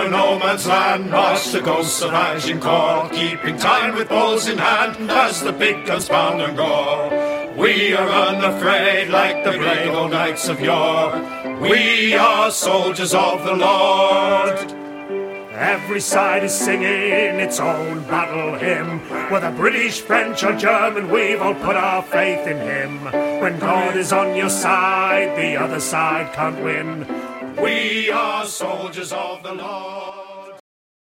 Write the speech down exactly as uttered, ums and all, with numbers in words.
a no man's land, march the ghosts of Agincourt, keeping time with bows in hand as the big guns pound and roar. We are unafraid like the brave old knights of yore. We are soldiers of the Lord. Every side is singing its own battle hymn. Whether British, French or German, we've all put our faith in him. When God is on your side, the other side can't win. We are soldiers of the Lord.